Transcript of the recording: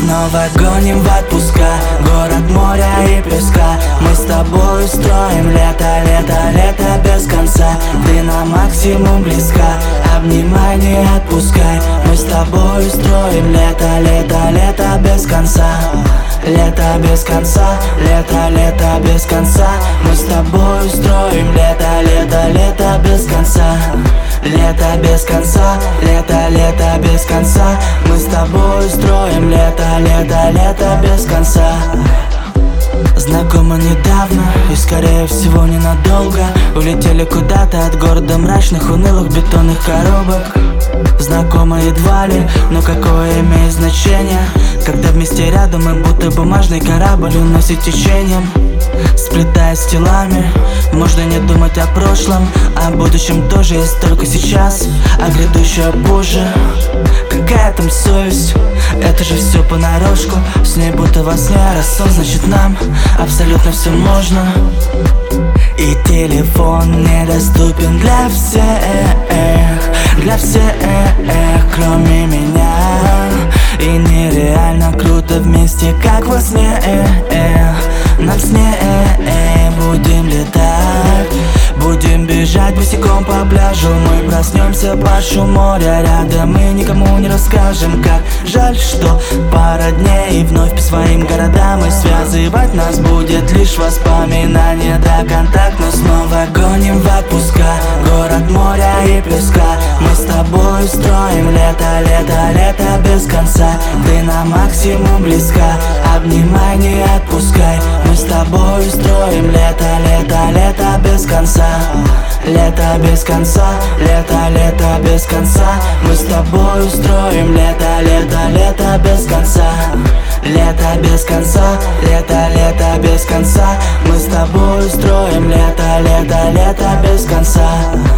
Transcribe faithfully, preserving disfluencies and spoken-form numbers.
Снова гоним в отпуска, город моря и песка. Мы с тобой строим лето, лето, лето без конца. Ты на максимум близка, обнимай, не отпускай. Мы с тобой строим лето, лето, лето без конца. Лето без конца, лето, лето без конца. Мы с тобой строим лето, лето, лето без конца. Лето без конца, лето, лето без конца. Мы с тобой строим лето, лето, лето без конца. Знакомы недавно и, скорее всего, ненадолго. Улетели куда-то от города мрачных, унылых бетонных коробок. Знакомы едва ли, но какое имеет значение, когда вместе рядом мы будто бумажный корабль уносит течением. Сплетаясь телами, можно не думать о прошлом, о будущем тоже есть только сейчас, а грядущее позже. Какая там совесть, это же все понарошку. С ней будто во сне, раз сон, значит нам абсолютно все можно. И телефон недоступен для всех, для всех, кроме меня. И нереально круто вместе, как во сне. Нам с ней будем летать, будем бежать босиком по пляжу. Мы проснемся под шум моря рядом и никому не расскажем, как жаль, что пара дней и вновь по своим городам. И связывать нас будет лишь воспоминания до контакта. Но снова гоним в отпуска, город моря и песка. Мы с тобой строим лето, лето, лето без конца. Ты на максимум близка, обнимай, не отпускай. Мы с тобой строим лето, лето, лето без конца. Лето без конца, лето, лето без конца. Мы с тобой строим лето, лето, лето без конца. Лето без конца, лето, лето без конца. Мы с тобой строим лето, лето, лето без конца.